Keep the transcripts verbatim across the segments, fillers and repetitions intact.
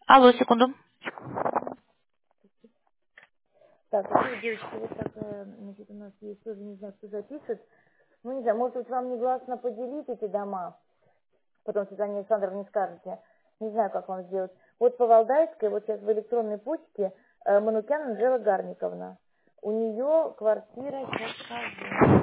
Алло, секунду. Так, ну, девочки, вот так, э, значит, у нас есть тоже, не знаю, кто запишет. Ну, не знаю, может быть, вам негласно поделить эти дома, потом Светлане Александровне скажете. Не знаю, как вам сделать. Вот по Валдайской, вот сейчас в электронной почте, э, Манукян Анжела Гарниковна. У нее квартира, сейчас скажу.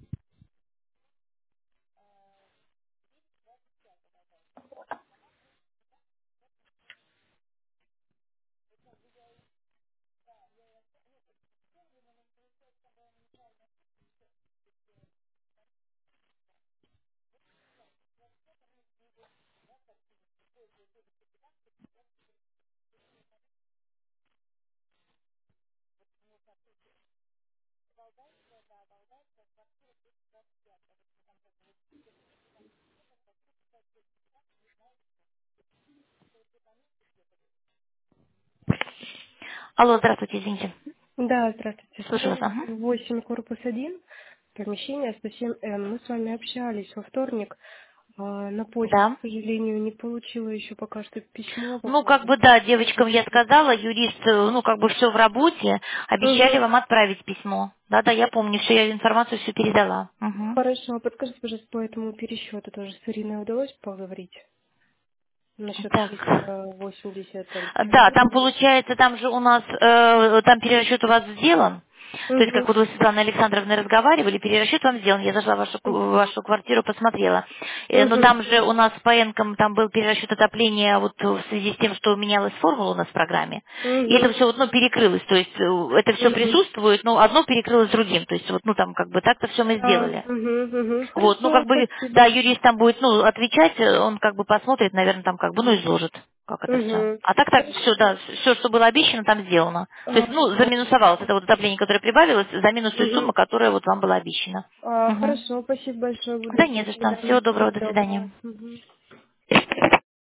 Алло, здравствуйте, извините. Да, здравствуйте. Слушаю вас. сто Ага. восемь, корпус один, помещение сто семь М. Мы с вами общались во вторник. А, На почту, Да. к сожалению, не получила еще пока что письмо по Ну, как поводу бы, да, девочкам я защиты. сказала, юрист, э, ну, как бы все в работе, обещали Угу. вам отправить письмо. Да-да, я помню, все, я информацию все передала. Мгм. Хорошо, а подскажите, пожалуйста, по этому пересчету тоже с Ириной удалось поговорить насчет Так. триста восемьдесят Да, там четыре? получается, там же у нас, э, там перерасчет у вас сделан. То есть, как Угу. вот вы с Светланой Александровной разговаривали, перерасчет вам сделан. Я зашла в вашу, в вашу квартиру, посмотрела. Э, но Угу. там же у нас по энкам там был перерасчет отопления вот в связи с тем, что менялась формула у нас в программе. И это Угу. все вот, ну, перекрылось. То есть, э, это все Угу. присутствует, но одно перекрылось другим. То есть, вот, ну, там, как бы, так-то все мы А, сделали. угу, угу. Вот, ну Хорошо, как бы, да, спасибо. юрист там будет, ну, отвечать, э, он как бы посмотрит, наверное, там как бы, ну, изложит, как это все. Угу. А так так все, да, все, что было обещано, там сделано. То есть, А, ну, заминусовалось это вот отопление, которое прибавилось, за минус той угу. суммы, которая вот вам была обещана. А, Мгм. хорошо, спасибо большое, буду Да не ждать за что. тогда. Всего доброго, Всего до доброго. свидания. Мгм.